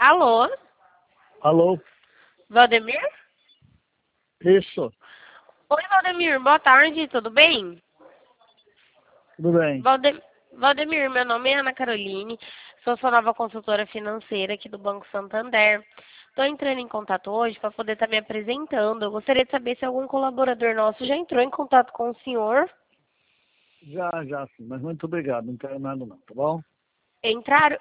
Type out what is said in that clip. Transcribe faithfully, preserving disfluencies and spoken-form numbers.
Alô, Alô? Valdemir? Isso, Oi, Valdemir, boa tarde, tudo bem? tudo bem. Valde- Valdemir, meu nome é Ana Caroline, sou sua nova consultora financeira aqui do Banco Santander. Estou entrando em contato hoje para poder estar me apresentando. Eu gostaria de saber se algum colaborador nosso já entrou em contato com o senhor. Já, já sim, mas muito obrigado, não quero nada não, tá bom? Entraram?